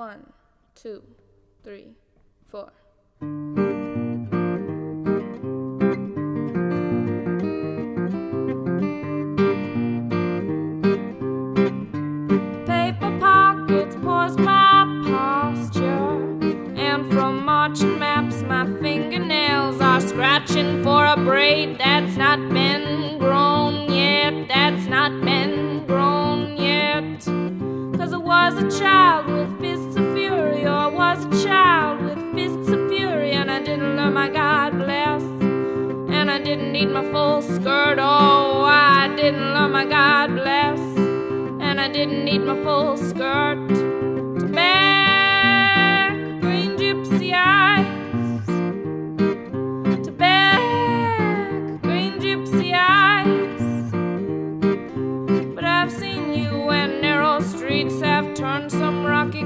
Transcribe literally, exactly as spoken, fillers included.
One, two, three, four. Paper pockets poised my posture, and from marching maps my fingernails are scratching for a braid that's not been grown yet, that's not been grown yet. Cause I was a child with fists of fury, or I was a child with fists of fury, and I didn't learn my God bless, and I didn't need my full skirt. Oh, I didn't learn my God bless, and I didn't need my full skirt.